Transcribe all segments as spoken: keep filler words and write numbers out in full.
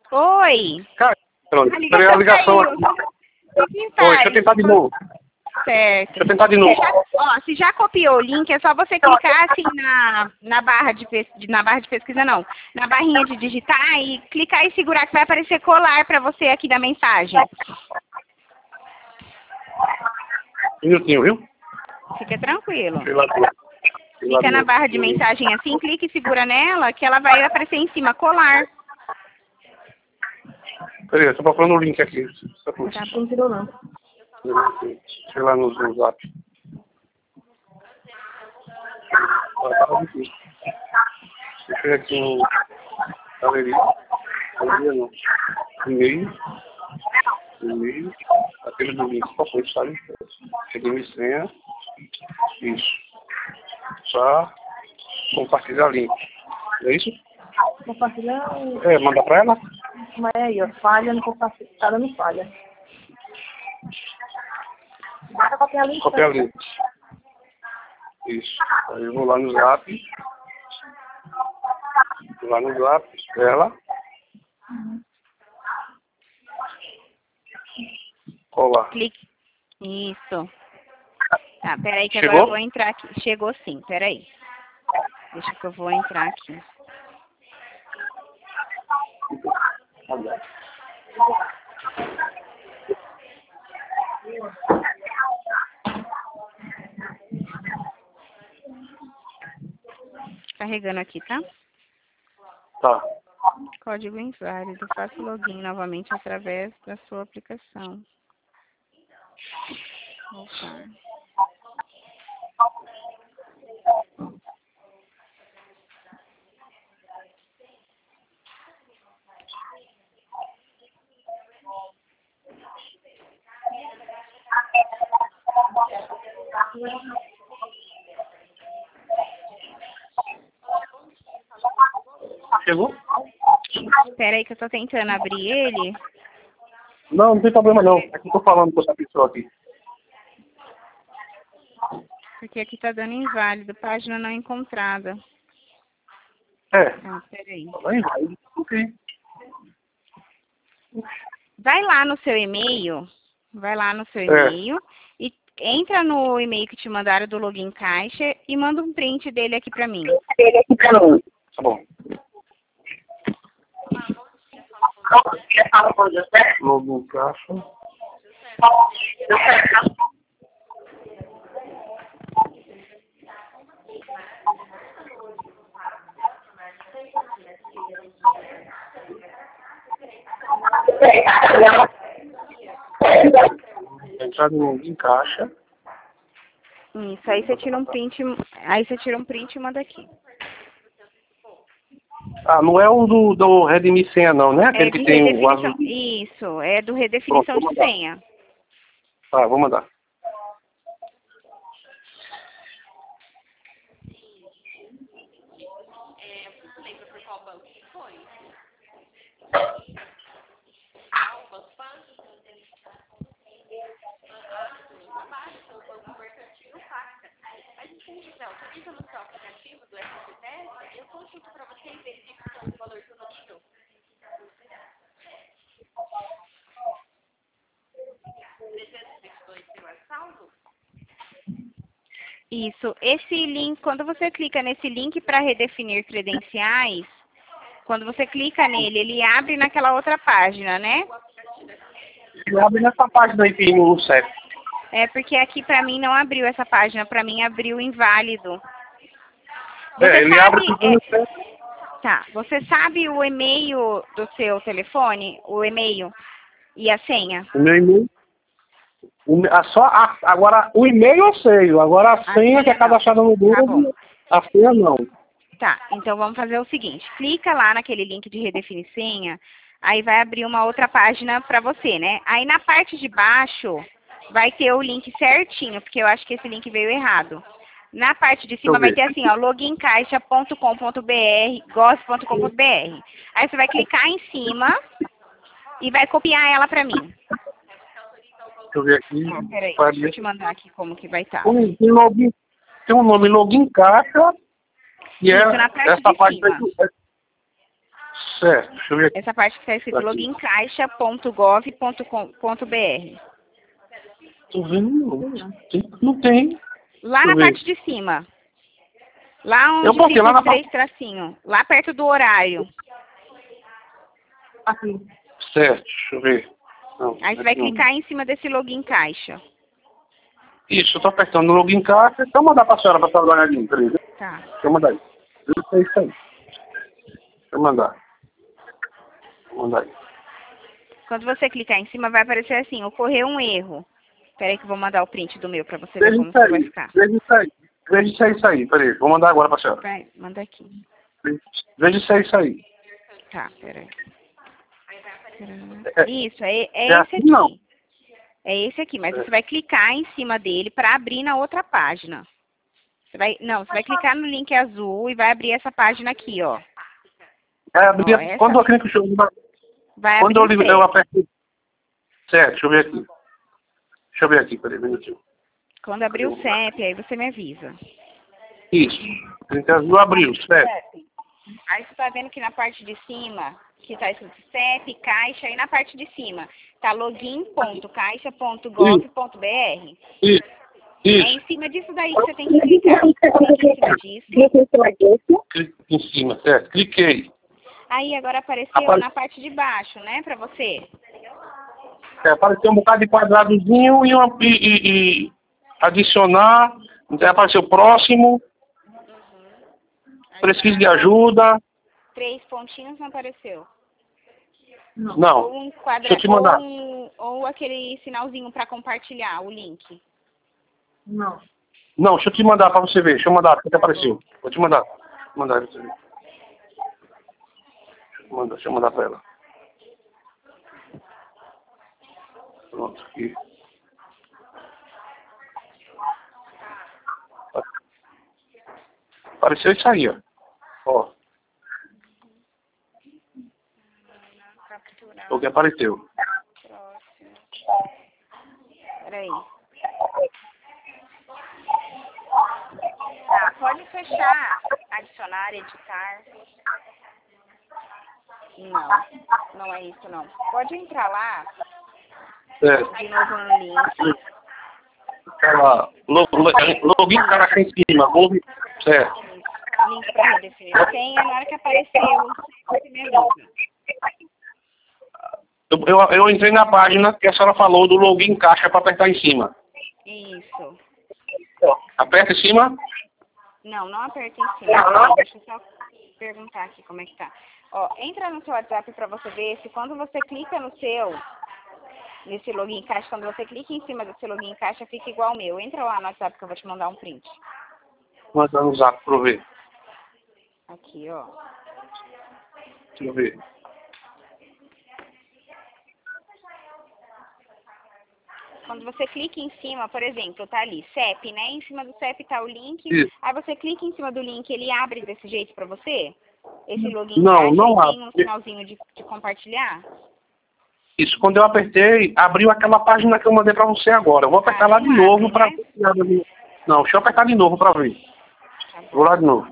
Oi. Cara, pronto. A Esperei a ligação aqui. Oi, deixa eu tentar de novo. Certo. Deixa eu tentar de novo. Você já, ó, se já copiou o link, é só você clicar assim na, na, barra de pes, na barra de pesquisa, não. Na barrinha de digitar e clicar e segurar que vai aparecer colar para você aqui da mensagem. Um minutinho, viu? Fica tranquilo. Pela Fica na barra de mensagem assim, clica e segura nela que ela vai aparecer em cima, colar. Peraí, eu tô procurando o link aqui. Tá bom, não tirou não. Sei lá no, no zap. Ah, tá difícil. Deixa eu ver aqui no galeria. Galeria não. E-mail. E-mail. Aquele do link. Qual foi, sabe? Seguindo senha. Isso. Só compartilhar link. É isso? Compartilhar. É, manda pra ela? Mas é aí, ó. Falha no compartilhar. Tá dando falha. Basta copiar link. Copiar link. Isso. Aí eu vou lá no zap. Vou lá no zap. Ela. Colar. Clique. Isso. Tá, peraí que Chegou? agora eu vou entrar aqui. Chegou sim, peraí. Deixa que eu vou entrar aqui. Carregando aqui, tá? Tá. Código inválido. Faça o login novamente através da sua aplicação. Voltar. Chegou? Espera aí que eu tô tentando abrir ele. Não, não tem problema não. É que eu tô falando com essa pessoa aqui. Porque aqui tá dando inválido. Página não encontrada. É. Ah, peraí. Vai, vai. Ok. Vai lá no seu e-mail. Vai lá no seu É. e-mail. E entra no e-mail que te mandaram do login caixa e manda um print dele aqui pra mim. Tá bom. Login caixa. Entrar no login caixa. Isso, aí você tira um print, aí você tira um print e manda aqui. Ah, não é o do, do Redmi Senha não, né? Aquele É de que tem o redefinição. azul. Isso, é do redefinição Pronto, de senha. Tá, vou mandar. Isso, esse link, quando você clica nesse link para redefinir credenciais, quando você clica nele, ele abre naquela outra página, né? Ele abre nessa página aí que no C E P. É porque aqui para mim não abriu essa página, para mim abriu inválido. É, Você ele sabe, abre tudo no C E P. é, tá, você sabe o e-mail do seu telefone, o e-mail e a senha? O meu e-mail. O, a, só a, agora, o e-mail eu sei. Agora a, A senha que é senha não. cadastrada no Tá bom. Google, a senha não. Tá, então vamos fazer o seguinte, clica lá naquele link de redefinir senha, aí vai abrir uma outra página para você, né? Aí na parte de baixo vai ter o link certinho, porque eu acho que esse link veio errado. Na parte de cima vai ter assim, ó, logincaixa ponto com ponto br, gos ponto com ponto br. Aí você vai clicar em cima e vai copiar ela para mim. Deixa eu ver aqui. Ah, peraí, Vai deixa eu abrir. te mandar aqui como que vai estar. Tem, tem, login, tem um nome Login Caixa. E Isso, é na parte essa de página cima. aí. Certo, deixa eu ver aqui. Essa parte que está escrito Aqui. login caixa ponto gov ponto com ponto br. Tô vendo, não. Tem- Não tem. Lá Deixa na eu ver. parte de cima. Lá Eu onde botei fica lá na os três tracinhos. Lá perto do horário. Aqui. Certo, deixa eu ver. Não, Aí você vai aqui não. clicar em cima desse login caixa. Isso, eu tô apertando no login caixa. Então mandar pra senhora pra senhora dar uma olhadinha, peraí. Deixa Tá. eu mandar aí. Isso aí, isso aí. Deixa eu mandar. Vou mandar aí. Quando você clicar em cima, vai aparecer assim, ocorreu um erro. Peraí que eu vou mandar o print do meu pra você ver Veja como isso isso vai aí. ficar. Veja isso aí. Veja isso aí, isso aí. Peraí, vou mandar agora pra senhora. Vai, manda aqui. Veja isso aí, isso aí. Tá, peraí. É, Isso, é, é é esse assim, aqui. não. É esse aqui, mas É. você vai clicar em cima dele para abrir na outra página. Você vai, não, você vai clicar no link azul e vai abrir essa página aqui, ó. É, abrir- Ó, essa- quando eu clico, deixa eu ver. Vai Quando eu, abrir o ligo, eu C E P. aperto. Certo, deixa eu ver aqui. Deixa eu ver aqui, peraí, um minutinho. Quando abrir o C E P, aí você me avisa. Isso. Link azul abriu, certo. Aí você tá vendo que na parte de cima, que tá escrito C E P, caixa, e na parte de cima tá login ponto caixa ponto gov ponto br. Isso. É Isso. em cima disso daí que você tem que clicar. Clica em cima disso. Clica em cima disso. Clique em cima, certo. Cliquei. Aí agora apareceu Apare- na parte de baixo, né, pra você. É, apareceu um bocado de quadradozinho e, uma, e, e, e adicionar. Então apareceu próximo. Pesquisa de ajuda. Três pontinhos não apareceu. Não. Ou um quadra... Deixa eu te mandar. ou, um- ou aquele sinalzinho pra compartilhar o link. Não. Não, deixa eu te mandar pra você ver. Deixa eu mandar, porque apareceu. Vou te mandar. Vou mandar pra você ver. Deixa eu mandar, deixa eu mandar pra ela. Pronto, aqui. Apareceu isso aí, ó. Ó, Capturar. o que apareceu. Próximo. Peraí. Tá, pode fechar. Adicionar, editar. Não, não é isso não. Pode entrar lá, Certo. de novo no link. Ela, lo- lo- login caraca em cima. Login, certo. Link para redefinir senha. Na hora que apareceu, você me avisa. Eu, eu, eu entrei na página que a senhora falou do login caixa para apertar em cima. Isso. Aperta em cima. Não, não aperta em cima. Deixa eu só perguntar aqui como é que tá. Ó, entra no seu WhatsApp para você ver se quando você clica no seu, nesse login caixa, quando você clica em cima desse login caixa, fica igual ao meu. Entra lá no WhatsApp que eu vou te mandar um print. Manda no zap para eu ver. Aqui, ó. Deixa eu ver. Quando você clica em cima, por exemplo, tá ali, C E P, né? Em cima do C E P tá o link. Isso. Aí você clica em cima do link, ele abre desse jeito pra você? Esse login Não, caixa, não e tem abre. um sinalzinho de, de compartilhar? Isso, quando eu apertei, abriu aquela página que eu mandei para você agora. Eu vou apertar Ah, lá não de novo abre, para né? ver. Não, deixa eu apertar de novo para ver. Tá bom. Vou lá de novo.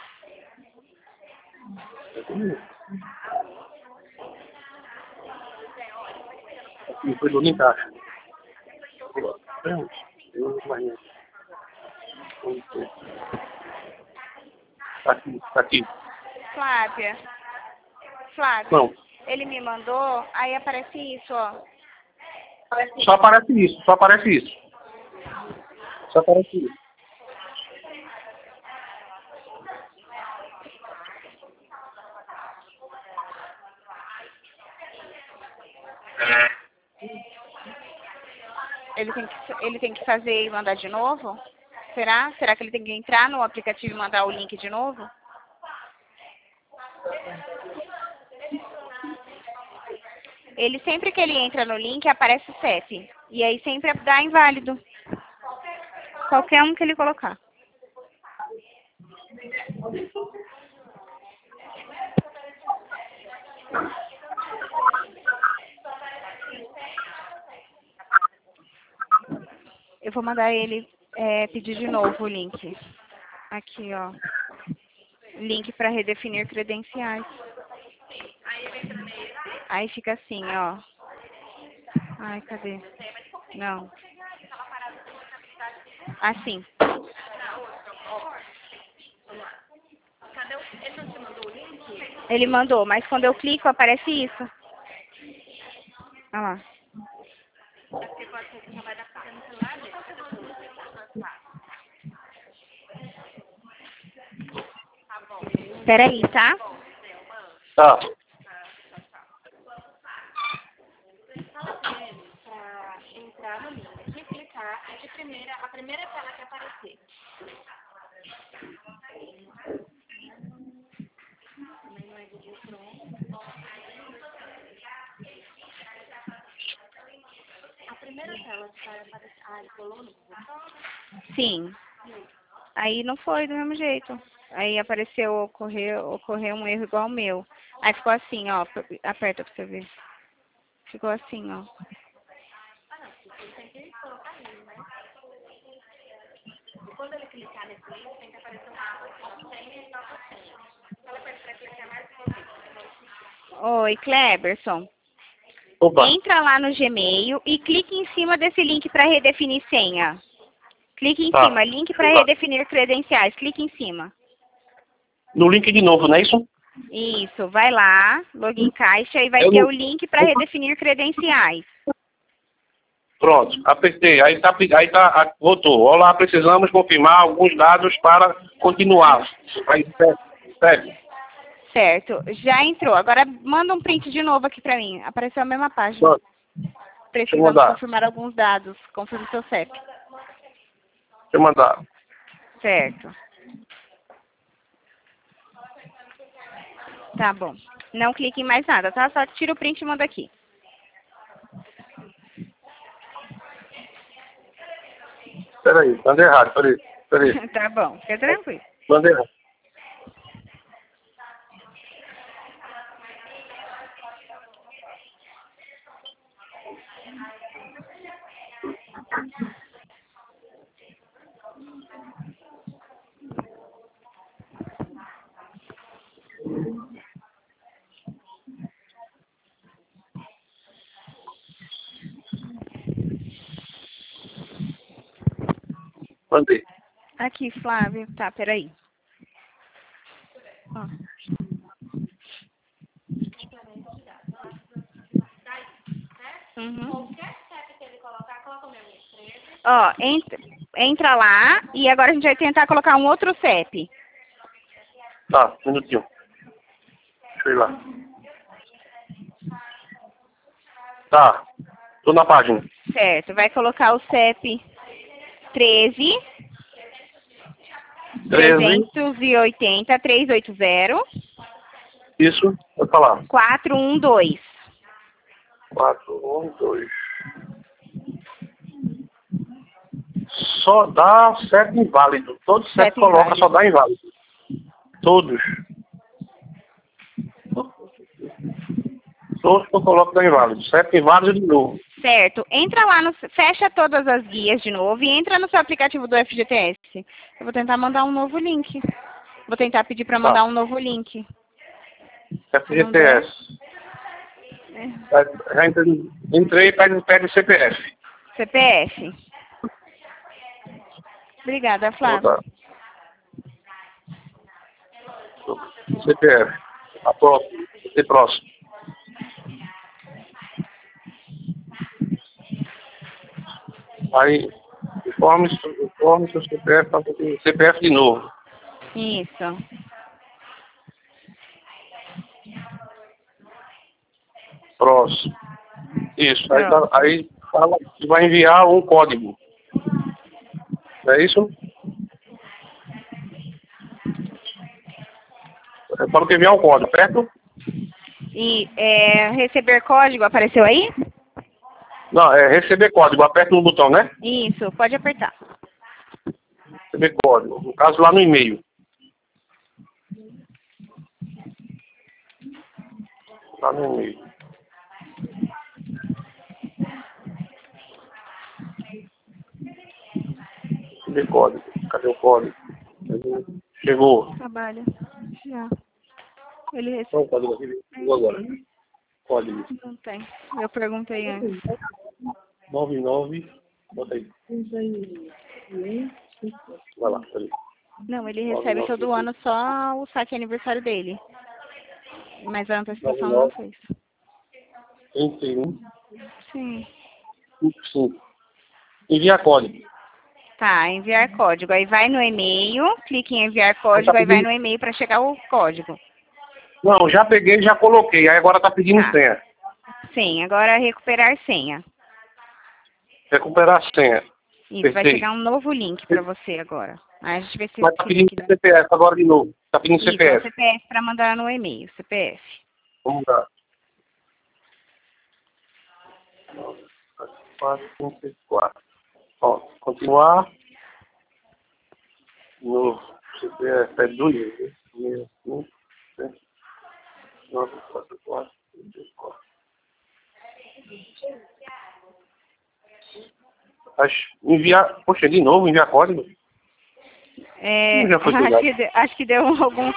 Aqui foi login caixa. Tá aqui, tá aqui. Flávia. Flávia. Não, Ele me mandou, aí aparece isso, ó. só aparece isso, só aparece isso. Só aparece isso. Ele tem que, ele tem que fazer e mandar de novo? Será? Será que ele tem que entrar no aplicativo e mandar o link de novo? Ele, sempre que ele entra no link, aparece o C E P. E aí sempre dá inválido. Qualquer um que ele colocar. Eu vou mandar ele é, pedir de novo o link. Aqui, ó. Link para redefinir credenciais. Aí fica assim, ó. Ai, cadê? Não. Assim. Ele mandou, mas quando eu clico aparece isso. Olha lá. Peraí, tá? Tá. Pra entrar no link, aqui clicar, é de primeira, a primeira tela que aparecer. A primeira tela que vai aparecer. Ah, ele colou no Google. Sim. Aí não foi do mesmo jeito. Aí apareceu, ocorreu, ocorreu um erro igual ao meu. Aí ficou assim, ó. Aperta pra você ver. Ficou assim, ó. Ah, não. Você tem que colocar ele, né? E quando ele clicar nesse link, tem que aparecer uma senha e nova senha. Fala pra ele pra clicar mais uma vez. Oi, Cleberson. Opa. Entra lá no Gmail e clique em cima desse link para redefinir senha. Clique em Tá. cima, link para redefinir credenciais. Clique em cima. No link de novo, não é isso? Isso, vai lá, login caixa e vai Eu ter não- o link para redefinir credenciais. Pronto, apertei. Aí tá, aí tá, ah, voltou. Olá, precisamos confirmar alguns dados para continuar. Aí, certo, certo. Certo, já entrou. Agora manda um print de novo aqui para mim. Apareceu a mesma página. Pronto. Deixa eu Precisamos mandar. confirmar alguns dados. Confirme seu C E P. Deixa eu mandar. Certo. Tá bom. Não clique em mais nada, tá? Só tira o print e manda aqui. Peraí, mandei errado, peraí. Peraí. Tá bom, fica tranquilo. Mandei errado. Mandei. Aqui, Flávio. Tá, peraí. Ó. Uhum. Ó, entra, entra lá e agora a gente vai tentar colocar um outro C E P. Tá, um minutinho. Deixa eu ir lá. Tá, tô na página. Certo, vai colocar o C E P treze, treze, trezentos e oitenta, trezentos e oitenta, isso, vou falar. quatrocentos e doze. quatro, um, dois. Só dá sete inválido. Todos sete Sete coloca, inválido. só dá inválido. Todos. Todos que eu coloco dá inválido. Sete inválido de novo. Certo, entra lá, no, fecha todas as guias de novo e entra no seu aplicativo do F G T S. Eu vou tentar mandar um novo link. Vou tentar pedir para mandar Tá. um novo link. F G T S. É. Já entrei, entrei e pede, pede C P F. C P F. Obrigada, Vou Flávia. botar. C P F. A próxima. E próximo. Aí, informe, informe seu C P F, faça aqui, C P F de novo. Isso. Próximo. Isso. Aí, tá, Pronto. aí fala que vai enviar um código. Não é isso? É para enviar um código, certo? E é, receber código, apareceu aí? Não, é receber código. Aperta no botão, né? Isso, pode apertar. Receber código. No caso, lá no e-mail. Lá no e-mail. Receber código. Cadê o código? Chegou. Trabalha. Já. Ele Qual o recebeu. código aqui? Chegou agora. Código. Não tem. Eu perguntei antes. nove nove. Bota aí. Vai lá, peraí. Não, ele nove recebe nove todo ano só o saque aniversário dele. Mas a antecipação nove não nove fez. trinta e um. Sim. cinquenta e cinco. Enviar código. Tá, enviar código. Aí vai no e-mail, clique em enviar código, Tá aí vai pedindo- no e-mail para chegar o código. Não, já peguei, já coloquei. Aí agora tá pedindo Tá. senha. Sim, agora recuperar senha. Recuperar a senha. Isso, vai Apertei. chegar um novo link para você agora. Aí a gente vê se Mas tá esse pedindo link dá. C P F agora de novo. Tá pedindo Isso, é o C P F. C P F para mandar no e-mail, C P F. Vamos dar. quatro, cinco, seis, quatro. Ó, continuar. No C P F é dois, seis, cinco, sete, nove, quatro, quatro, cinco, quatro. Acho, enviar, poxa, de novo, enviar código? É, Não já foi acho, pegado. que, de- acho que deu algum.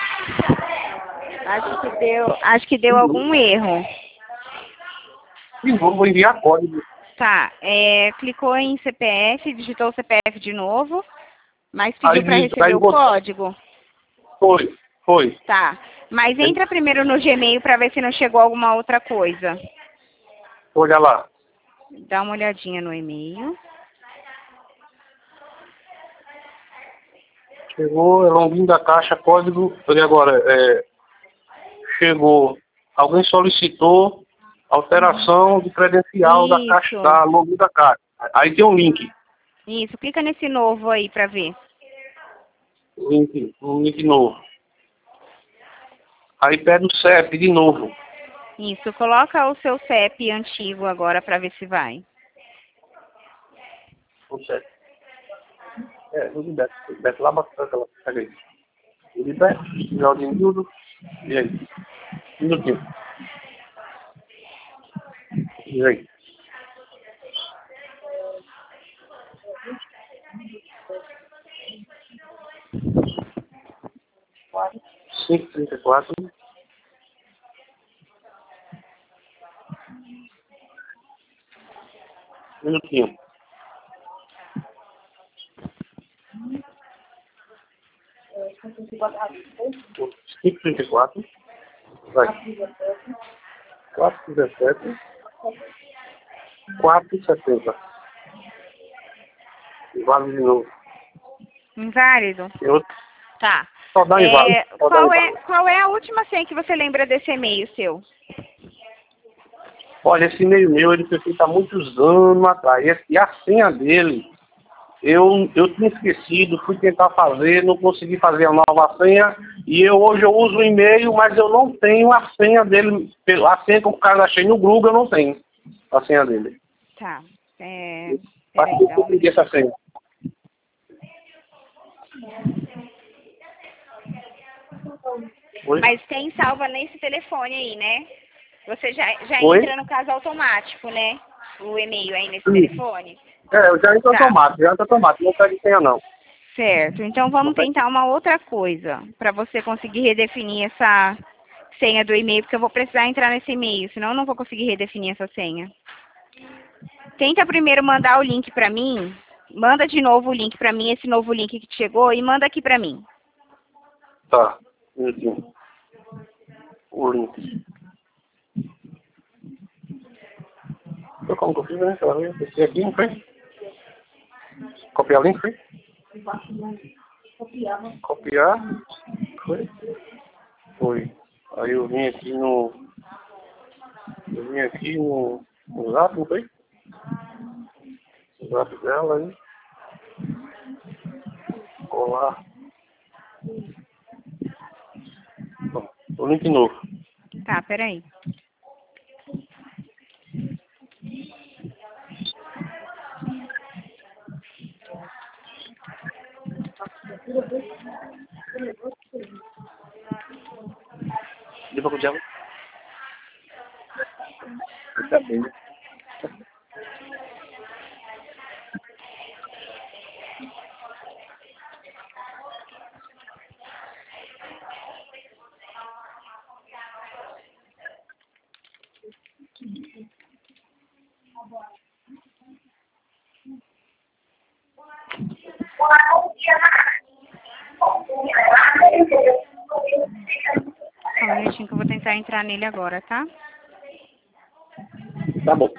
Acho que deu. Acho que deu algum erro. De novo, vou enviar código. Tá, é, clicou em C P F, digitou o C P F de novo, mas Aí, pediu para diz- receber aí o botou- código. foi, foi. Tá, mas entra primeiro no Gmail para ver se não chegou alguma outra coisa. Olha lá. Dá uma olhadinha no e-mail. Chegou, é login da caixa, código. Olha agora, é, chegou. Alguém solicitou alteração de credencial da caixa, Isso, da login da caixa. Aí tem um link. isso. Clica nesse novo aí para ver. Link, um link novo. Aí pede o C E P de novo. Isso, coloca o seu C E P antigo agora para ver se vai. O C E P. É, o Liberto. Liberto lá bastante aquela. Pega aí. O Liberto, Jardim Mildo. E aí? Minutinho. E aí? cinco trinta e quatro. Minutinho. cinco trinta e quatro. Vai. quatro dezessete. quatro setenta. Vale de novo. Inválido? E outro. Tá. Só dá inválido. É, Só dá qual, é, inválido. qual é a última senha que você lembra desse e-mail seu? Olha, esse e-mail meu, ele foi feito há muitos anos atrás. E a- E a senha dele, eu, eu tinha esquecido, fui tentar fazer, não consegui fazer a nova senha. E eu, hoje eu uso o e-mail, mas eu não tenho a senha dele. A senha que o cara achei no Google, eu não tenho a senha dele. Tá. É, Para peraí, que dá eu um peguei essa senha? Oi? Mas tem salva nesse telefone aí, né? Você já, já Oi? entra no caso automático, né? O e-mail aí nesse Sim. telefone. É, eu já entro Tá. automático, já entro automático, não pede senha não. Certo. Então Não vamos pede. tentar uma outra coisa para você conseguir redefinir essa senha do e-mail, porque eu vou precisar entrar nesse e-mail, senão eu não vou conseguir redefinir essa senha. Tenta primeiro mandar o link para mim. Manda de novo o link para mim, esse novo link que chegou, e manda aqui para mim. Tá, um minutinho. O link. Foi como que eu fiz, né? Aquela vez, esse aqui, não foi? Copiar o link, foi? Copiar. Foi? Foi. Aí eu vim aqui no... Eu vim aqui no... No zap, não foi? No zap dela aí. Colar. Bom, o link novo. Tá, peraí. Deu pra copiar? Tá bem, né? Só um minutinho que eu vou tentar entrar nele agora, tá? Tá bom.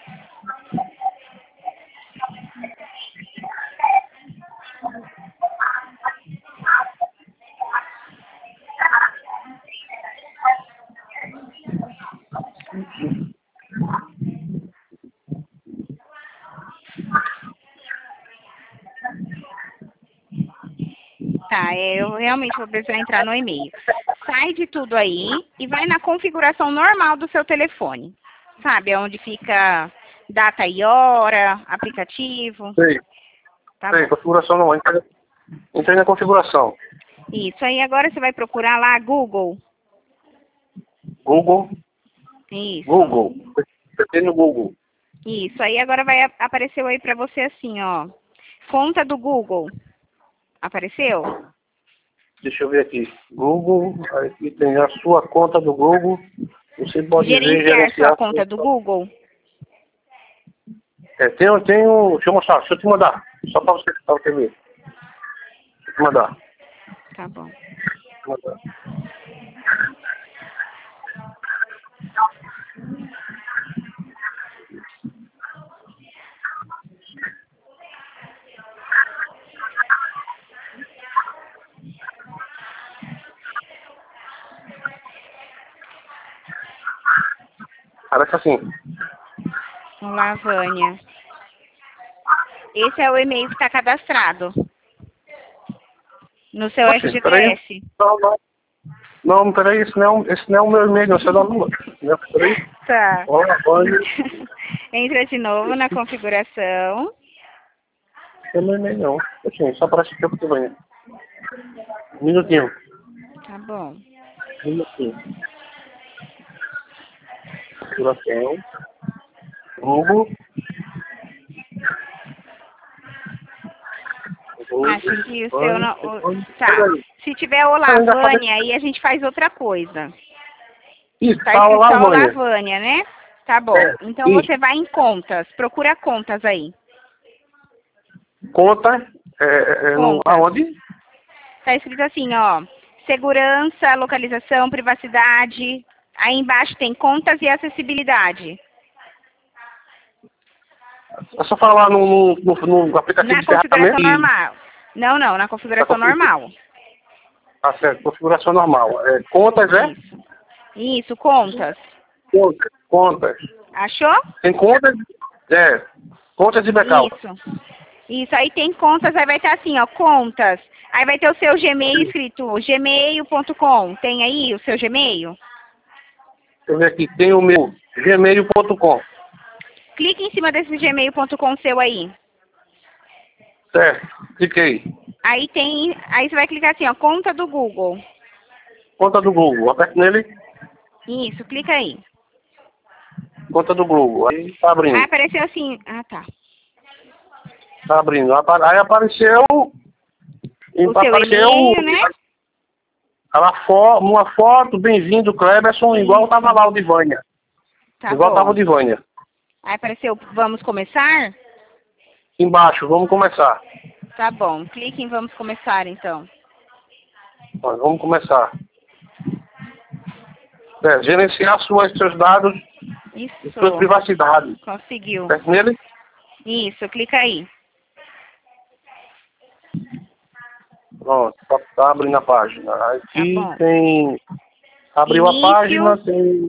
Tá, é, eu realmente vou precisar entrar no e-mail. Sai de tudo aí e vai na configuração normal do seu telefone. Sabe, onde fica data e hora, aplicativo. Sei, Tá sei, bom. configuração não. Entrei, entrei na configuração. Isso, aí agora você vai procurar lá Google. Google, Isso. Google. Entrei no Google. Isso, aí agora vai ap- apareceu aí pra você assim, ó. Conta do Google. Apareceu? Deixa eu ver aqui. Google, aqui tem a sua conta do Google. Você pode ver, Gerenciar gerenciar. sua conta do Google. É, tem, tem um, deixa eu mostrar, deixa eu te mandar. Só para você, pra você ver. Deixa eu te mandar. Tá bom. Deixa eu te mandar. Parece assim. Lavânia. Esse é o e-mail que está cadastrado no seu Oxe, peraí. F G T S. Não, não. Não, peraí, esse não, é um- esse não é o meu e-mail, não, esse é da Lua. Não, peraí. Tá. Olha, olha. Entra de novo na configuração. Esse é meu e-mail, não. Assim, só parece que eu que venho. Um minutinho. Tá bom. Um minutinho. Configuração. Google. Google. Acho que o seu não. o- Tá. Peraí. Se tiver o Lavânia, aí a gente faz outra coisa. Isso, Tá tá o escrito só o Lavânia. Lavânia, né? Tá bom. É, Então isso. você vai em contas. Procura contas aí. Conta, é, é, no, Conta. aonde? Tá escrito assim, ó. Segurança, localização, privacidade. Aí embaixo tem contas e acessibilidade. É só falar no, no, no, no aplicativo Na de configuração ferramenta e... normal. Não, não, na configuração Na configuração. normal. Tá certo, configuração normal. É, contas, é? Isso. Isso, contas. Contas, contas. Achou? Tem contas, é, contas e backup. Isso. Isso, aí tem contas, aí vai ter assim, ó, contas. Aí vai ter o seu Gmail escrito gmail ponto com. Tem aí o seu Gmail? Deixa eu ver aqui, tem o meu gmail ponto com. Clique em cima desse gmail ponto com seu aí. Certo, cliquei. Aí tem, aí você vai clicar assim, ó, conta do Google. Conta do Google, aperto nele, Isso, clica aí. conta do Google. Aí tá abrindo, Aí apareceu assim, ah tá. tá abrindo. Apa- Aí apareceu... O seu apareceu e-mail, né? ela fo, uma foto, bem-vindo, Cleberson, igual tava lá o de Vânia. Tá igual bom. tava o de Vânia. Aí apareceu, vamos começar? Embaixo, vamos começar. Tá bom, clique em vamos começar então. Ó, vamos começar. É, gerenciar suas, seus dados e Isso, sua privacidade. conseguiu. Aperto nele, Isso, clica aí. pronto, tá, tá abrindo a página. Aqui Tá bom. tem... Abriu Início. a página, tem...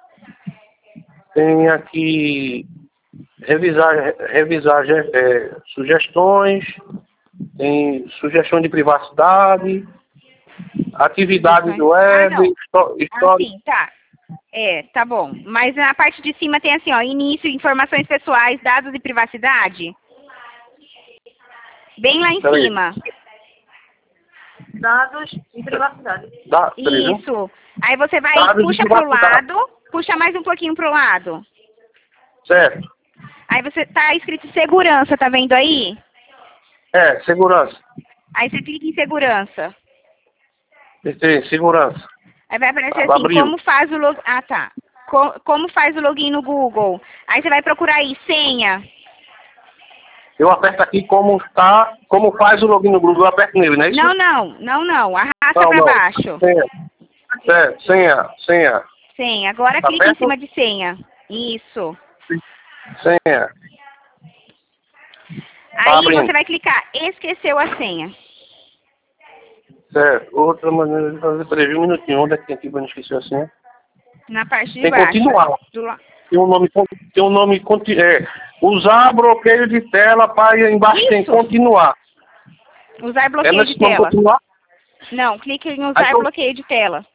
Tem aqui... Revisar, revisar é, sugestões, tem sugestão de privacidade, atividades do Ah, web, não. histó- Ah, história. sim, tá. É, tá bom. Mas na parte de cima tem assim, ó, início, informações pessoais, dados de privacidade. Bem lá em Peraí. cima. Dados e privacidade. Dá, peraí, viu? Isso. Aí você vai, Dados de puxa pro privacidade. lado, puxa mais um pouquinho pro lado. Certo. Aí você tá escrito segurança, tá vendo aí? É, segurança. Aí você clica em segurança. Tem segurança. Aí vai aparecer Ela assim, abriu. como faz o log... Ah, tá. Co- como faz o login no Google. Aí você vai procurar aí, senha. Eu aperto aqui como tá, como faz o login no Google, eu aperto nele, não é isso? Não, não, não, não. Arrasta Não, para não. baixo. Senha. É, senha, senha. Senha. Agora Tá clica em perto? cima de senha. Isso. Senha. Tá Aí abrindo. você vai clicar esqueceu a senha. Certo. Outra maneira de fazer, peraí, um minutinho. Onde é que tem aqui pra não esquecer a senha? Na parte de Tem que baixo. continuar. Do la... Tem um nome, tem um nome, conti- é, usar bloqueio de tela para embaixo Isso. tem continuar. Usar É bloqueio nesse de nome tela. continuar? Não, clique em Aí usar eu- bloqueio de tela.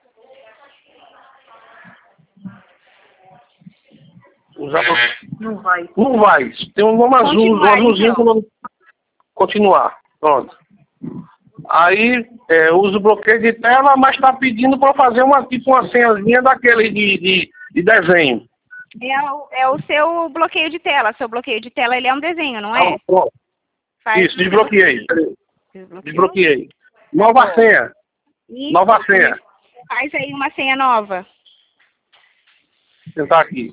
Usar bloqueio. Não vai. Não vai. Tem um nome azul, um Continuar, azulzinho então. com o nome continuar. Pronto. Aí, é, uso o bloqueio de tela, mas está pedindo para fazer uma, tipo uma senhazinha daquele de, de, de desenho. É o, é o seu bloqueio de tela. Seu bloqueio de tela ele é um desenho, não é? Tá, pronto. Faz Isso, o seu- desbloqueei. Desbloqueou? Desbloqueei. Nova Bom. senha. Isso, Nova senha. faz aí uma senha nova. Vou tentar aqui.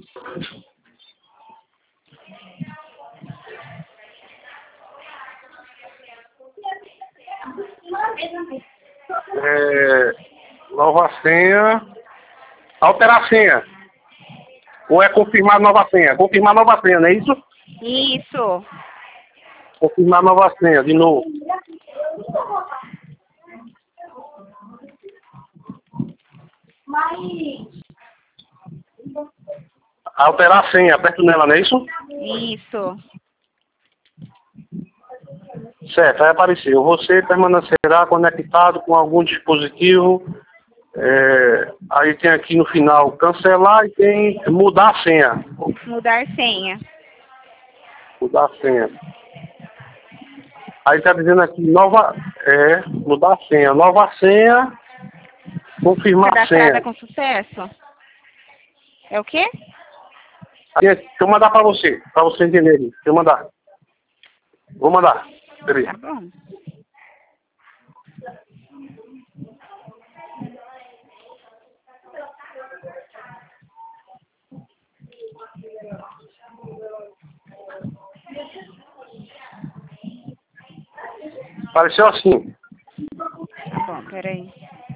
É, nova senha. Alterar a senha. Ou é confirmar nova senha? Confirmar nova senha, não é isso? Isso. Confirmar nova senha, de novo. Alterar a senha, aperto nela, não é isso? Isso. Certo, aí apareceu. Você permanecerá conectado com algum dispositivo. É, aí tem aqui no final cancelar e tem mudar a senha. Mudar senha. Mudar a senha. Aí está dizendo aqui nova. É, mudar a senha. Nova senha. Confirmar a Cadastrada senha. com sucesso. É o quê? Aí, deixa eu mandar para você, para você entender. Deixa eu mandar. Vou mandar. Peraí. Tá bom. Apareceu assim. Tá bom, peraí.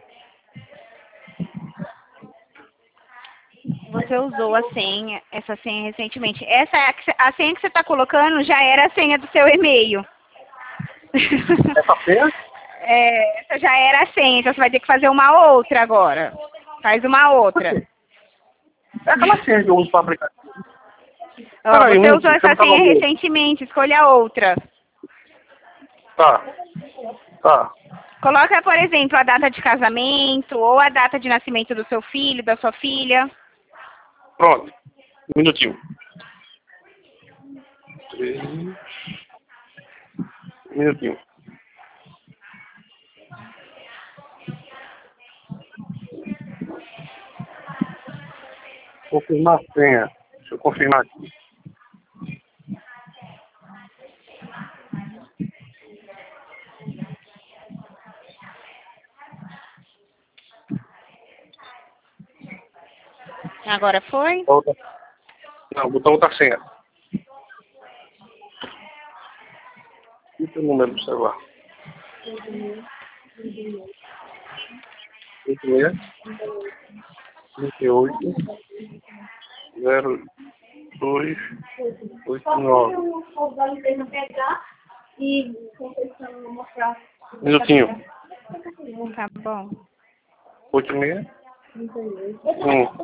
Você usou a senha, essa senha recentemente. Essa é a, que cê- a senha que você está colocando já era a senha do seu e-mail. Essa senha? É, essa já era a senha, então você vai ter que fazer uma outra agora. Faz uma outra. É aquela senha que eu uso para aplicar. Ó, Peraí, você um- usou deixa eu essa botar senha no meu. recentemente, escolha outra. Tá. Tá. Coloca, por exemplo, a data de casamento ou a data de nascimento do seu filho, da sua filha. Pronto. Um minutinho. Três. Um minutinho. Confirmar a senha. Deixa eu confirmar aqui. Agora foi? Outra. Não, botar outra senha. E o número do celular? oito seis, trinta e oito, zero dois, oito nove. Minutinho. Tá bom. oito seis. Um.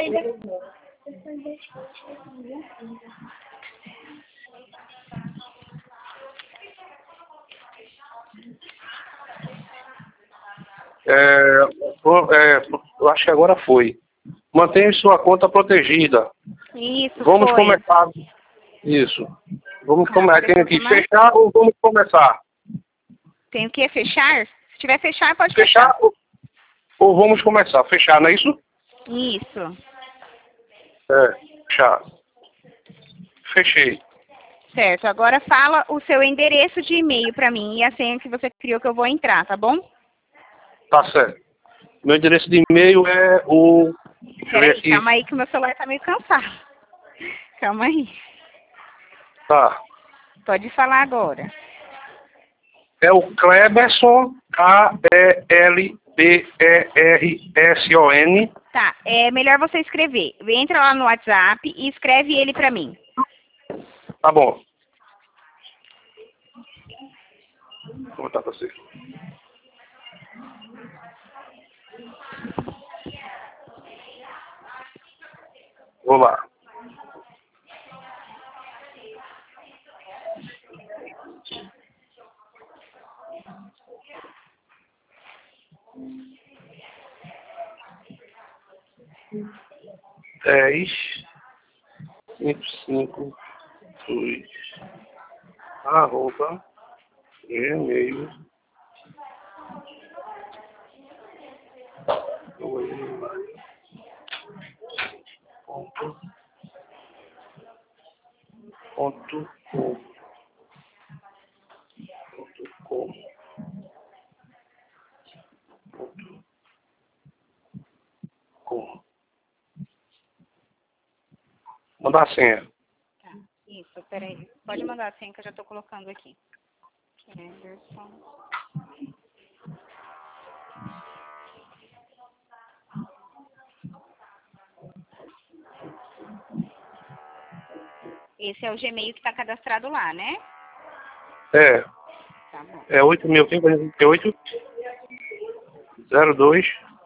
É, pô, é, eu acho que agora foi. Mantenha sua conta protegida. Isso, Vamos foi. começar. Isso. Vamos Ah, começar. Tem apareceu que mais? fechar ou vamos começar? Tem o que? Fechar? Se tiver fechar, pode fechar. Fechar ou, ou vamos começar? Fechar, não é isso? Isso. É, fechar. Fechei. Certo. Agora fala o seu endereço de e-mail para mim e a senha que você criou que eu vou entrar, tá bom? Tá certo. Meu endereço de e-mail é o... Deixa eu ver Peraí, aqui. calma aí que o meu celular tá meio cansado. Calma aí. Tá. Pode falar agora. É o Cleberson, K E L B E R S O N. Tá, é melhor você escrever. Entra lá no WhatsApp e escreve ele pra mim. Tá bom. Vou botar pra você. Vou lá. Dez, cinco, cinco, dois, arroba, gmail, ponto, ponto, com, ponto, com, ponto, com. Mandar a senha. Tá, isso, peraí. Pode mandar a senha que eu já tô colocando aqui. Anderson. Esse é o Gmail que tá cadastrado lá, né? É, Tá bom. é oito mil quinhentos e quarenta e oito, zero dois,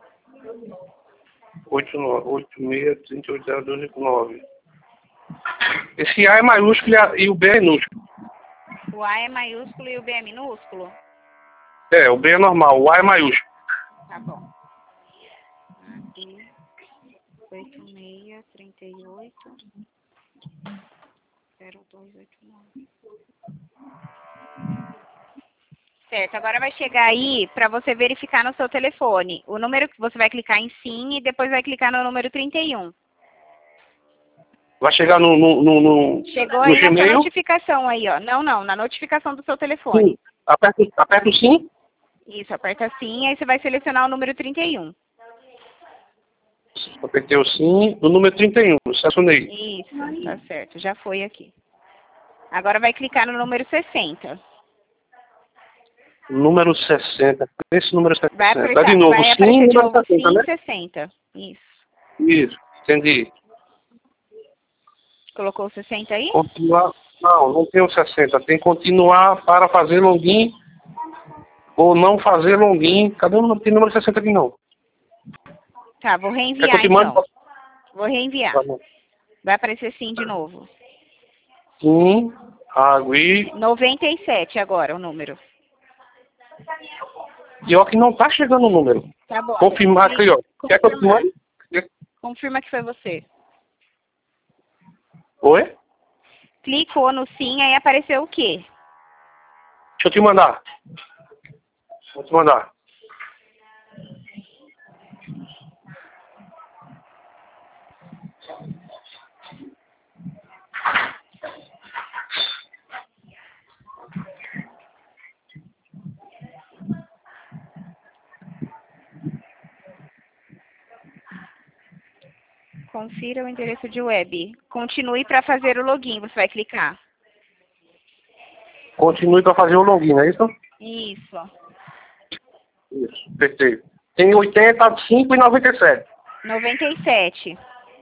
oito nove, oito seis, trinta e oito, zero dois, oito nove. Esse A é maiúsculo e a- e o B é minúsculo. O A é maiúsculo e o B é minúsculo? É, o B é normal, o A é maiúsculo. Tá bom. Aqui, oito seis, trinta e oito, zero dois oito nove. Certo, agora vai chegar aí para você verificar no seu telefone. O número que você vai clicar em sim e depois vai clicar no número trinta e um. Vai chegar no, no, no, no, Chegou no aí na sua Gmail. notificação aí, ó. Não, não, na notificação do seu Sim. telefone. Aperta, aperta o sim. Isso, aperta sim, aí você vai selecionar o número trinta e um. Apertei o sim. O número trinta e um. Selecionei. Isso, tá certo, já foi aqui. Agora vai clicar no número sessenta. Número sessenta. Esse número Vai sessenta. aparecer, Dá de novo vai sim, aparecer de número novo sessenta, sim né? sessenta. Isso. Isso. Entendi. Colocou sessenta aí? Continuar. Não, não tem o sessenta. Tem continuar para fazer login ou não fazer login. Cadê o número? Tem número sessenta aqui não. Tá, vou Quer que eu reenviar te mande? então. Vou reenviar. Tá bom. Vai aparecer sim de novo. Sim. Agui. noventa e sete agora o número. E ó que não tá chegando o número. Tá bom. Confirmar aqui, ó. Quer que eu te Confirmar. mande? Confirma que foi você. Oi? Clicou no sim, aí apareceu o quê? Deixa eu te mandar. Vou te mandar. Confira o endereço de web. Continue para fazer o login, você vai clicar. Continue para fazer o login, não é isso? Isso. Isso, perfeito. Tem oitenta, cinco e noventa e sete. noventa e sete.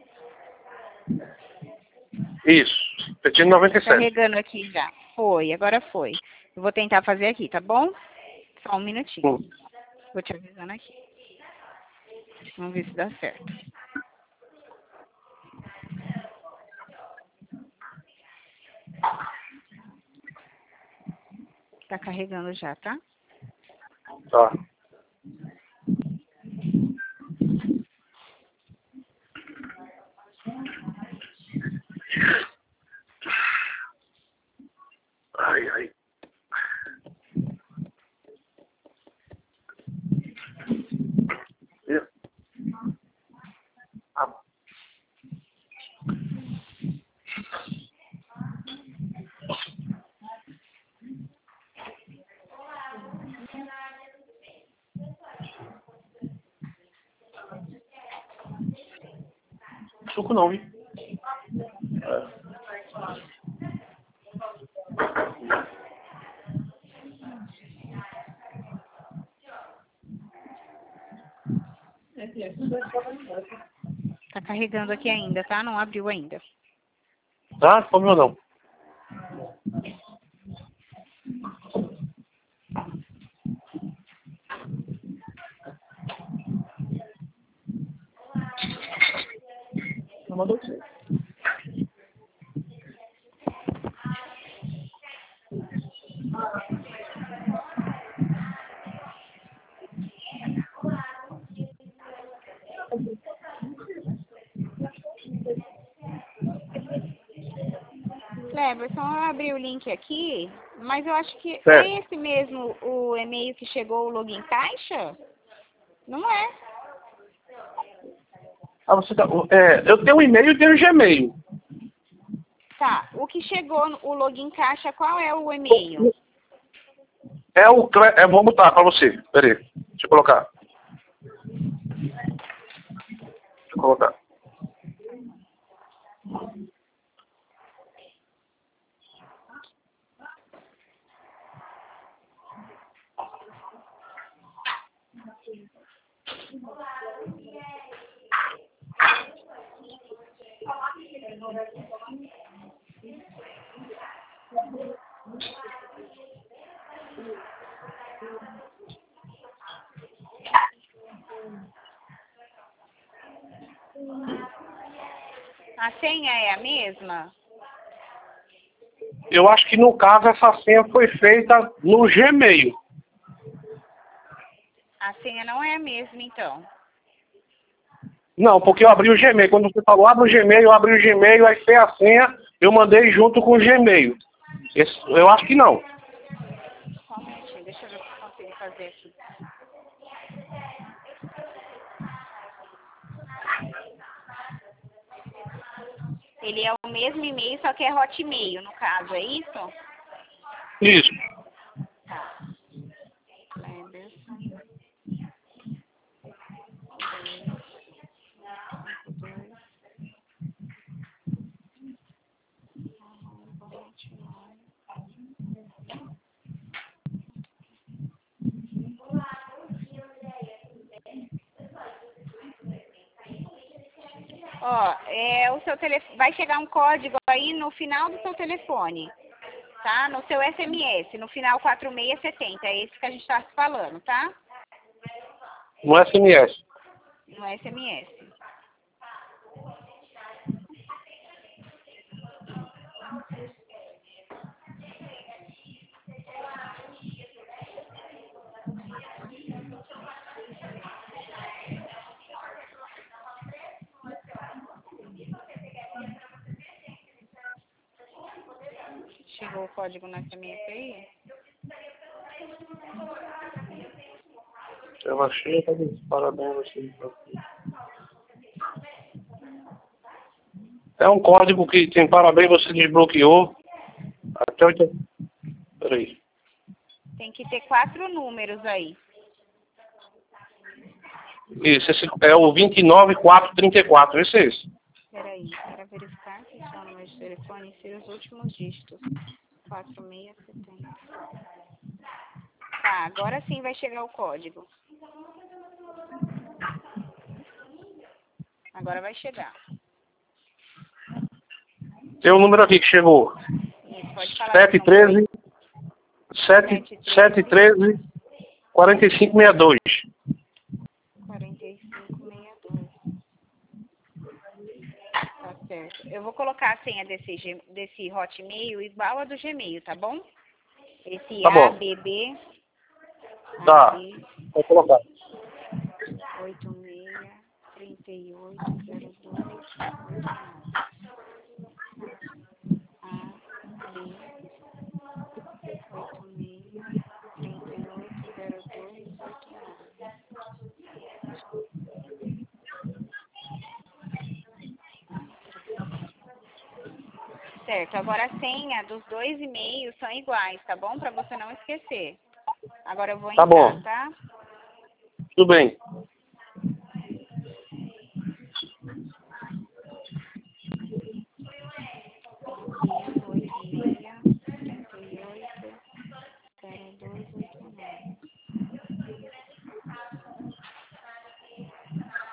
Isso, repetindo noventa e sete. Carregando aqui já. Foi, agora foi. Eu vou tentar fazer aqui, tá bom? Só um minutinho. Hum. Vou te avisando aqui. Vamos ver se dá certo. Tá carregando já, tá? Tá. Ai, ai. É. Ah. Suco não, hein? É. Tá carregando aqui ainda, tá? Não abriu ainda. Tá? Como eu não. Não mandou você. Cleberson, eu abri o link aqui, mas eu acho que Certo. é esse mesmo o e-mail que chegou o login caixa? Não é. Ah, você tá, é, eu tenho um e-mail e tenho um Gmail. Tá, o que chegou, no- o login caixa, qual é o e-mail? É o Cle... é, vou botar para você. Pera aí. Deixa eu colocar. Deixa eu colocar. A senha é a mesma? Eu acho que no caso essa senha foi feita no Gmail. A senha não é a mesma, então. Não, porque eu abri o Gmail. Quando você falou abre o Gmail, eu abri o Gmail, aí tem a senha, eu mandei junto com o Gmail. Esse, eu acho que não. Só um minutinho, deixa eu ver se eu consigo fazer aqui. Ele é o mesmo e-mail, só que é Hotmail, no caso, é isso? Isso. Tá. Cleberson. Ó, é o seu telefone, vai chegar um código aí no final do seu telefone, tá? No seu S M S, no final quatro seis sete zero, é esse que a gente tá se falando, tá? No S M S. No S M S. Chegou o código no S M S aí? Eu achei, tá bem. Parabéns, você. É um código que tem parabéns, você desbloqueou. Até oito. Peraí. Tem que ter quatro números aí. Isso, esse é o vinte e nove quatrocentos e trinta e quatro, esse é esse. Peraí, para verificar que seu número de telefone insira os últimos dígitos. quatro seis sete zero. Tá, agora sim vai chegar o código. Agora vai chegar. Tem um número aqui que chegou. Isso, pode falar. sete treze sete treze quarenta e cinco sessenta e dois. quarenta e cinco sessenta e dois. Tá certo. Eu vou colocar a senha desse, G- desse Hotmail igual a do Gmail, tá bom? Esse Tá bom. A B B. Tá. Vou colocar. oito seis trinta e oito zero dois oito nove. A B oito seis trinta e oito zero dois oito nove. Certo, agora a senha dos dois e-mails são iguais, tá bom? Para você não esquecer. Agora eu vou Tá entrar, bom. tá? Tudo bem. oito seis trinta e oito zero dois oito nove.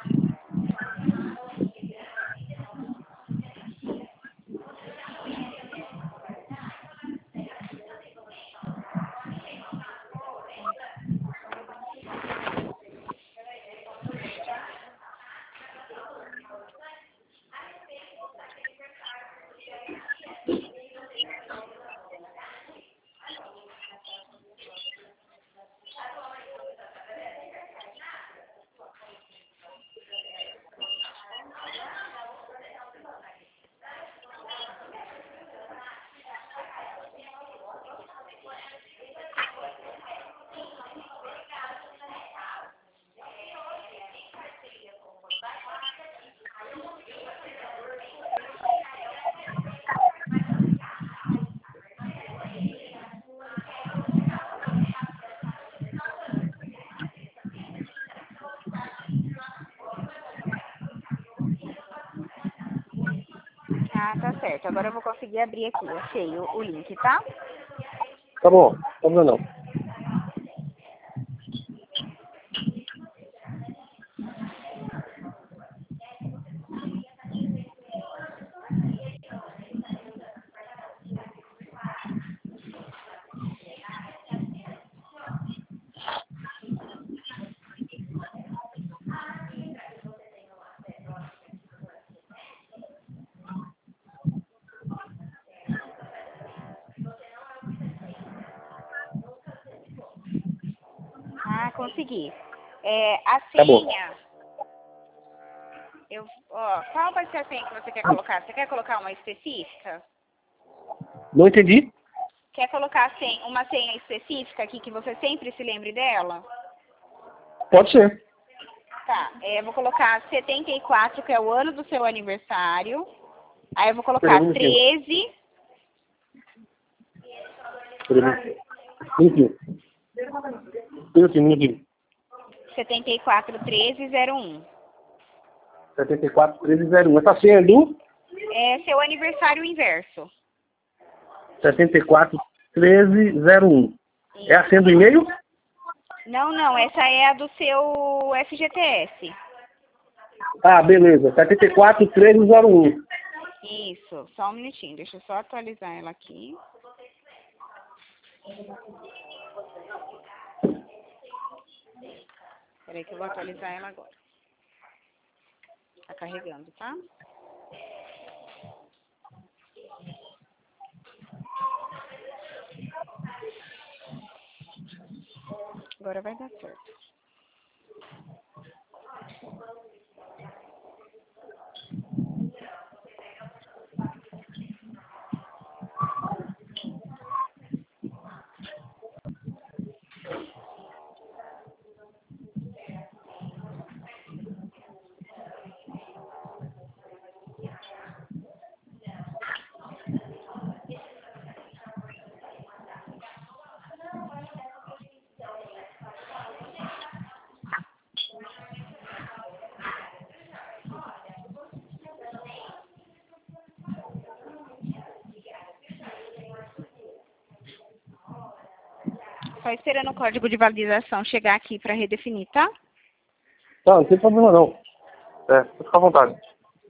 Ah, tá certo. Agora eu vou conseguir abrir aqui. Achei o, o link, tá? Tá bom, tá bom não. Ah, consegui. É, a Tá bom. senha... Eu, ó, qual vai ser a senha que você quer colocar? Você quer colocar uma específica? Não entendi? Quer colocar a senha, uma senha específica aqui que você sempre se lembre dela? Pode ser. Tá, é, eu vou colocar setenta e quatro, que é o ano do seu aniversário. Aí eu vou Peraí, colocar um minutinho. treze. Peraí, um minutinho. Minutinho, minutinho. setenta e quatro, treze, zero um. setenta e quatro, treze, zero um. Essa senha é do É seu aniversário inverso. setenta e quatro, treze, zero um. É a senha do e-mail? Não, não, essa é a do seu F G T S. Ah, beleza. setenta e quatro, treze, zero um. Isso, só um minutinho, deixa eu só atualizar ela aqui. Peraí que eu vou atualizar ela agora. Tá carregando, tá? Agora vai dar certo. Só esperando o código de validação chegar aqui para redefinir, tá? Tá, não tem problema não. É, pode ficar à vontade.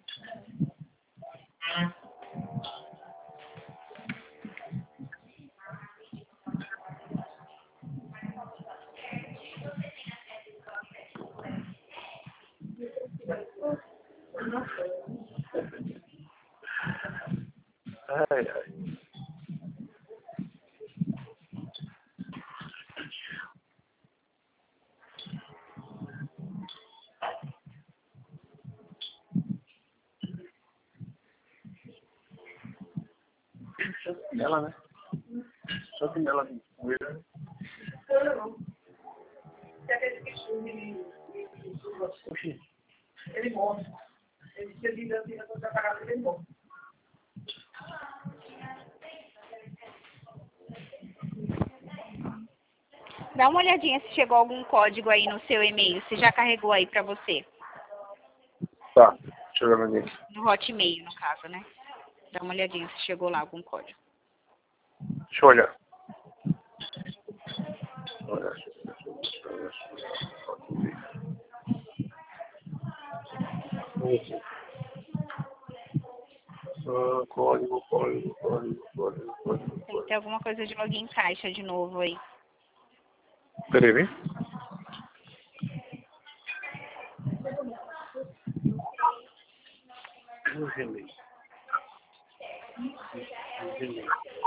Ai, ai. Ela, né? Só que ela com ele. Oxi. Ele morre. Ele se ele não tem a pagar, ele morre. Dá uma olhadinha se chegou algum código aí no seu e-mail, se já carregou aí para você. Tá, deixa eu ver aqui. No Hotmail, no caso, né? Dá uma olhadinha se chegou lá algum código. Deixa eu olhar. Olha. Ah, código, código, código, código, código. Tem que ter alguma coisa de login caixa de novo aí. Peraí, vem. No Gmail. No Gmail.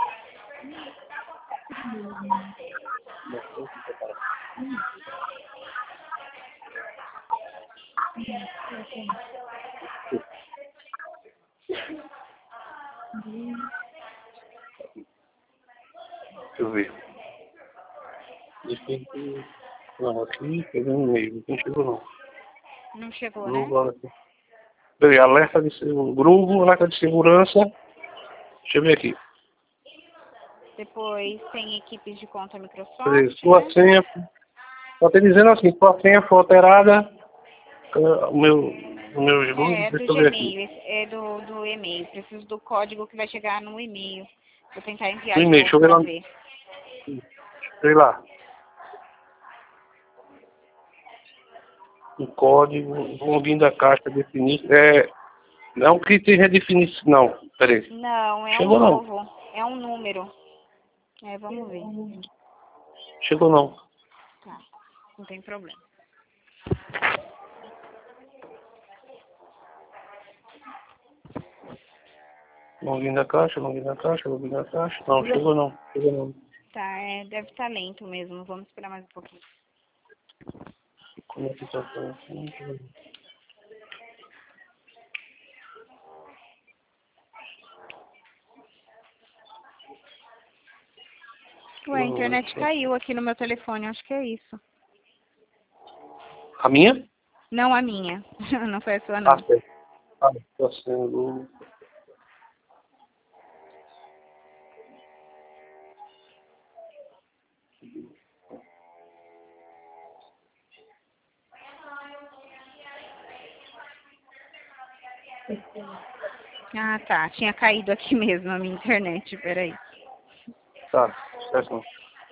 Deixa eu ver. Deixa eu... Não, aqui pegou um e-mail, não chegou não. Não chegou, Grupo, né? peraí, alerta de segurança. Grupo, alerta de segurança. Deixa eu ver aqui. Depois tem equipes de conta Microsoft. Peraí, sua né? senha. Só está dizendo assim, sua senha foi alterada. Uh, o meu. No meu Gmail, É, do deixa eu ver aqui. Gmail, esse é do, do e-mail. Preciso do código que vai chegar no e-mail. Vou tentar enviar No de e-mail, deixa novo eu ver pra lá. ver. Sei lá. O código, o login da caixa definir. É, não que esteja definido, não. Peraí. Não, é um Chegou não. novo. É um número. É, vamos ver. Chegou não. Tá, não tem problema. Login da caixa, login da caixa, login da caixa. Não, chegou não. Chegou não. Tá, é, deve estar lento mesmo. Vamos esperar mais um pouquinho. Como é que tá falando? Ué, a internet caiu aqui no meu telefone. Acho que é isso. A minha? Não a minha. Não foi a sua, Ah, não. certo. Ah, tá sendo... Ah, tá. Tinha caído aqui mesmo a minha internet. Peraí. Tá, certo não.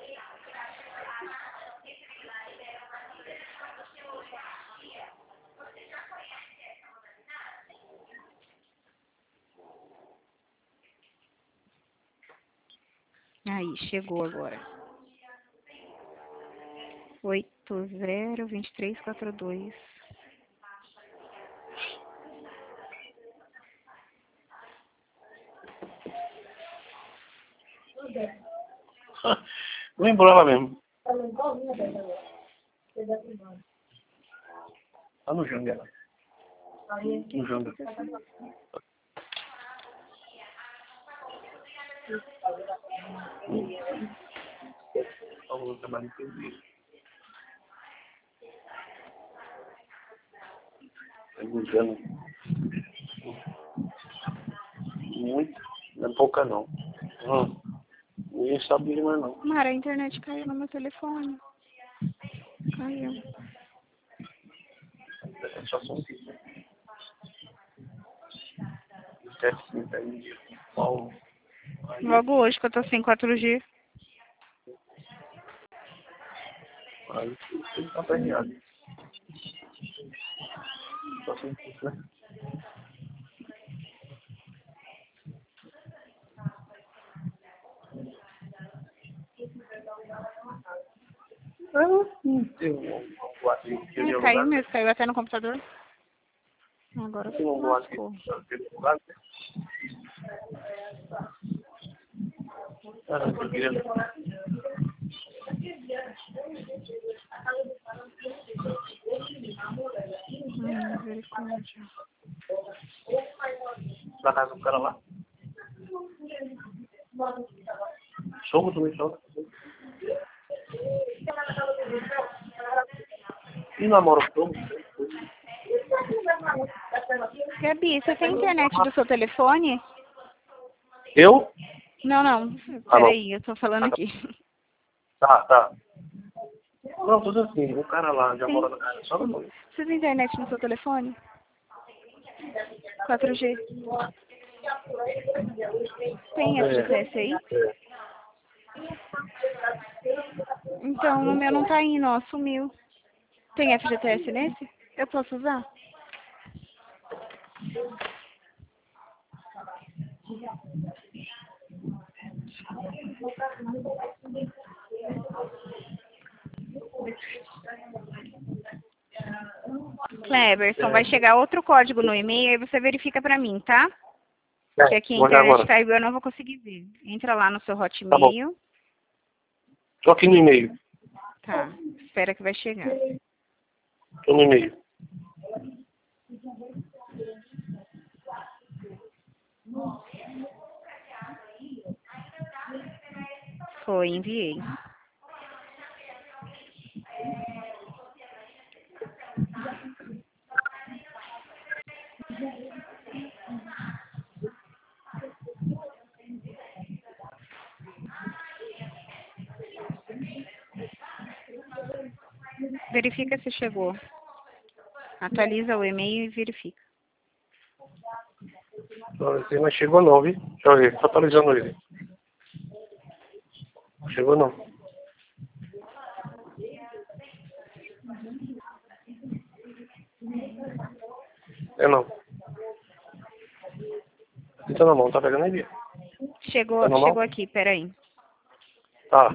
Aí, chegou agora. oito zero dois três quatro dois. Lembrou ela mesmo. Tá no Janga ela. No Janga. Falou trabalho inteiro. Tá no Janga. Muito. Não é pouca não. Hum. Ninguém sabe de mais não. Mara, a internet caiu no meu telefone. Caiu. É só som aqui. Sete, cinco, aí. Paulo. Logo hoje que eu tô sem quatro G. Aí, tudo tá perreado. Só som aqui, né? Ah, não tem um boate aqui É, de caiu lugar. mesmo, caiu até no computador. Agora Tem um boate lascou. aqui de lugar. Caramba, eu queria... Ai, misericórdia. Da casa do cara lá. Soco também, soco. E namoro como? Gabi, você tem internet do seu telefone? Eu? Não, não. Ah, não. Peraí, eu tô falando aqui. Tá, tá. Não, tudo assim. O cara lá já Sim. mora na casa. Só não. Você tem internet no seu telefone? quatro G. Tem F G T S aí? É. Então, no meu não tá indo, ó, sumiu. Tem F G T S nesse? Eu posso usar? Cleberson, vai chegar outro código no e-mail, aí você verifica pra mim, tá? Porque aqui a Vou olhar internet agora. caiu e eu não vou conseguir ver. Entra lá no seu Tá bom. Hotmail. Tô aqui no e-mail. Tá, espera que vai chegar. Tô no e-mail. Foi, enviei. Verifica se chegou. Atualiza o e-mail e verifica. Não, esse não chegou não, viu? Deixa eu ver, tô atualizando ele. Não chegou não. É não. Aqui tá na mão, tá pegando aí? Chegou, Tá normal? chegou aqui, peraí. Tá.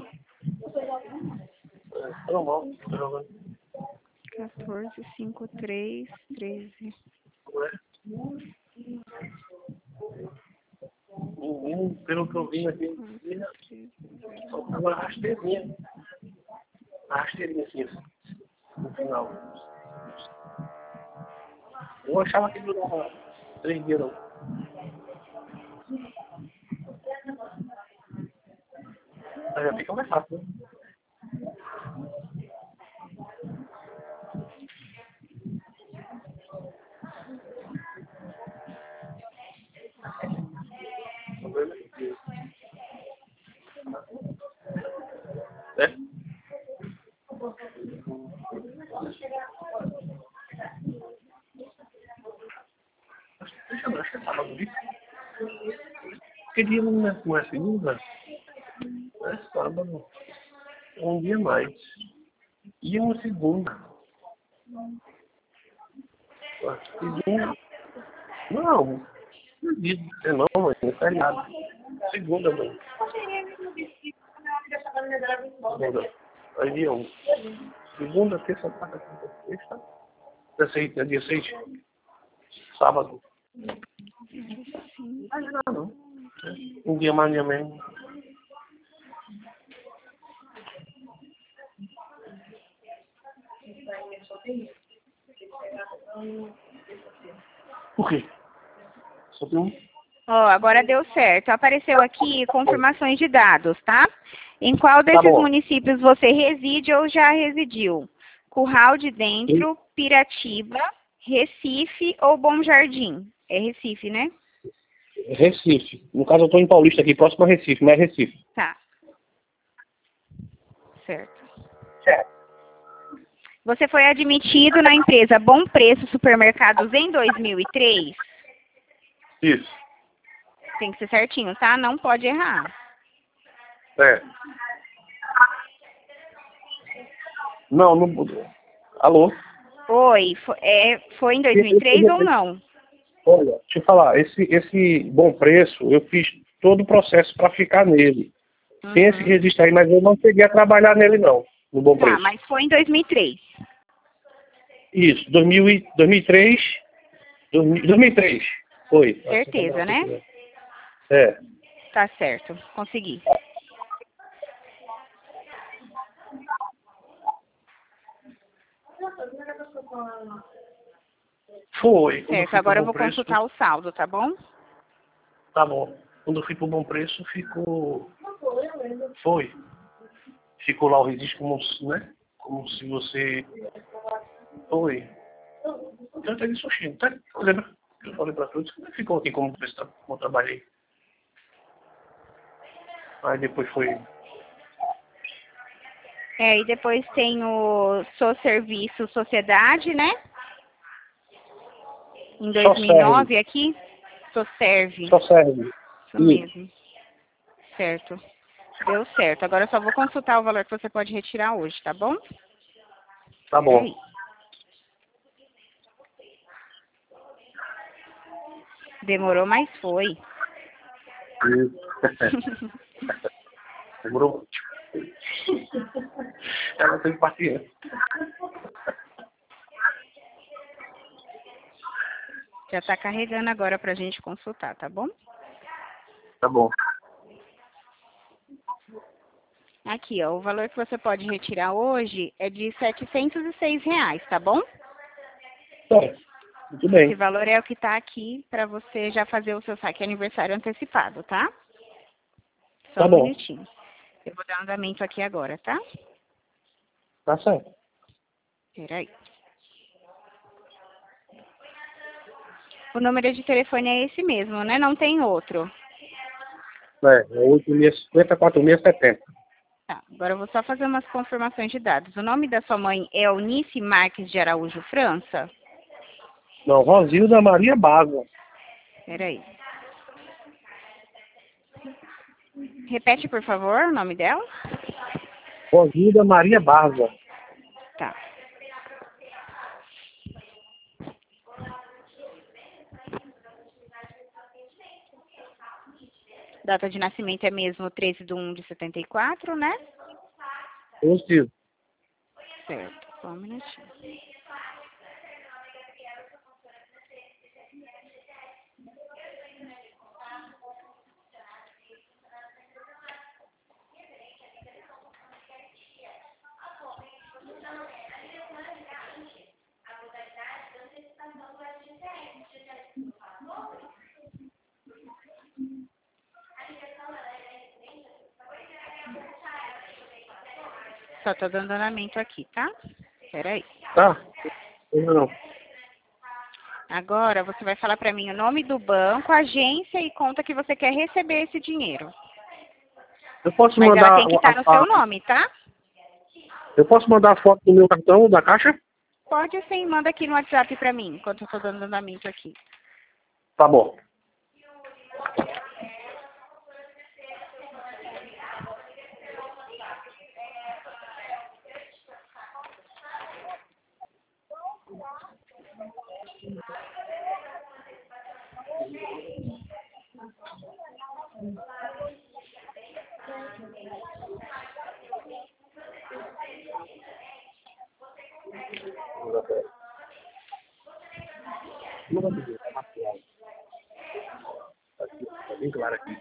É, tá normal. Tá jogando. quatorze, cinquenta e três, treze. Ué? Menino, pelo que eu vi aqui, só tava uma rasteirinha. Uma rasteirinha assim, assim, no final. Eu achava que durava três dias não. Aí já fica mais fácil, né? É? Deixa eu ver, acho que é sábado, viu? Que dia não é, não é segunda? É sábado. Um dia mais. E uma segunda. Ué, segunda. Não. Não dia é não, mãe. Não é feriado. Segunda, mãe. Segunda. Aí dia um. Segunda, terça, quarta, quinta, sexta. Dia seis, é dia seis. Sábado. Não vai dar, não. Um dia mais, um dia menos. Por quê? Só tem um? Ó, agora deu certo. Apareceu aqui confirmações de dados, tá? Em qual desses bom. municípios você reside ou já residiu? Curral de Dentro, Piratiba, Recife ou Bom Jardim? É Recife, né? Recife. No caso, eu tô em Paulista aqui, próximo a Recife, mas é Recife. Tá. Certo. Certo. Você foi admitido na empresa Bom Preço Supermercados em dois mil e três? Isso. Tem que ser certinho, tá? Não pode errar. É. Não, não... Alô? Oi, foi, é, foi em dois mil e três ou não? Olha, deixa eu falar, esse, esse Bom Preço, eu fiz todo o processo para ficar nele. Uhum. Tem esse registro aí, mas eu não cheguei a trabalhar nele não, no Bom Tá, Preço. mas foi em dois mil e três. Isso, dois mil e, dois mil e três, dois mil e três, foi. Certeza, né? É. Tá certo, consegui. Foi. Quando Certo, fui pro agora eu Bom vou Preço, consultar o saldo, tá bom? tá bom. Quando eu fui pro Bom Preço, ficou... Foi. Ficou lá o registro como, se- né? Como se você... Foi. Eu até disse, oxi, tá? Lembra? Eu falei pra todos, ficou aqui como, como eu trabalhei. Aí depois foi... É, e depois tem o So Serviço Sociedade, né? Em Só dois mil e nove aqui. So Serve. Só serve. Isso mesmo. Certo. Deu certo. Agora eu só vou consultar o valor que você pode retirar hoje, tá bom? Tá bom. Peraí. Demorou, mas foi. Demorou. Ela teve paciência. Já tá carregando agora pra gente consultar, tá bom? Tá bom. Aqui, ó, o valor que você pode retirar hoje é de setecentos e seis reais, tá bom? É, muito Esse bem. valor é o que tá aqui pra você já fazer o seu saque aniversário antecipado, tá? Só Tá um bom. minutinho. Eu vou dar andamento aqui agora, tá? Tá certo. Peraí. O número de telefone é esse mesmo, né? Não tem outro. É, é oito mil e cinquenta, quatro mil e setenta. Tá, agora eu vou só fazer umas confirmações de dados. O nome da sua mãe é Eunice Marques de Araújo França? Não, Rosilda Maria Baza. Peraí. Repete, por favor, o nome dela. Rosilda Maria Baza. Tá. Data de nascimento é mesmo treze de um de setenta e quatro, né? Positivo. Certo, só um minutinho. Só tô dando andamento aqui, tá? Peraí. Tá? Não, não. Agora você vai falar para mim o nome do banco, agência e conta que você quer receber esse dinheiro. Eu posso Mas mandar ela tem que estar a- no a- seu nome, tá? Eu posso mandar a foto do meu cartão da caixa? Pode sim, manda aqui no WhatsApp para mim, enquanto eu tô dando andamento aqui. Tá bom. Tá bem claro aqui.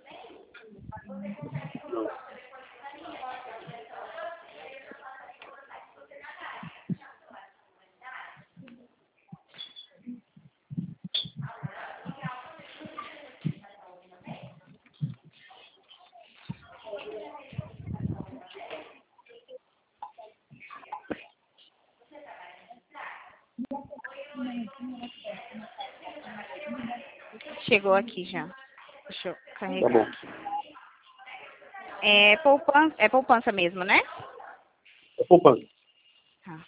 Chegou aqui já. Deixa eu Tá carregar bom. aqui. É poupança, é poupança mesmo, né? É poupança. Tá.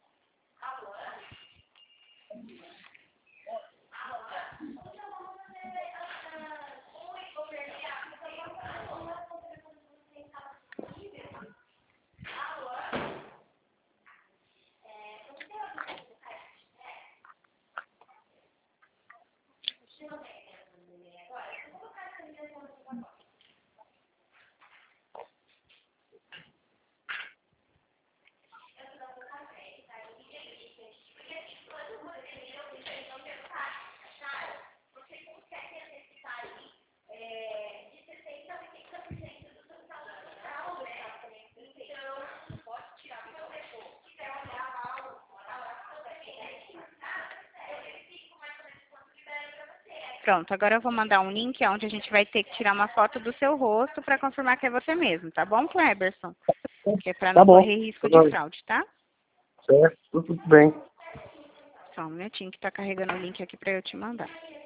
Pronto, agora eu vou mandar um link onde a gente vai ter que tirar uma foto do seu rosto para confirmar que é você mesmo, tá bom, Cleberson? Que é para Tá não bom. correr risco de fraude, tá? Certo, tudo bem. Só um minutinho que tá carregando o link aqui para eu te mandar.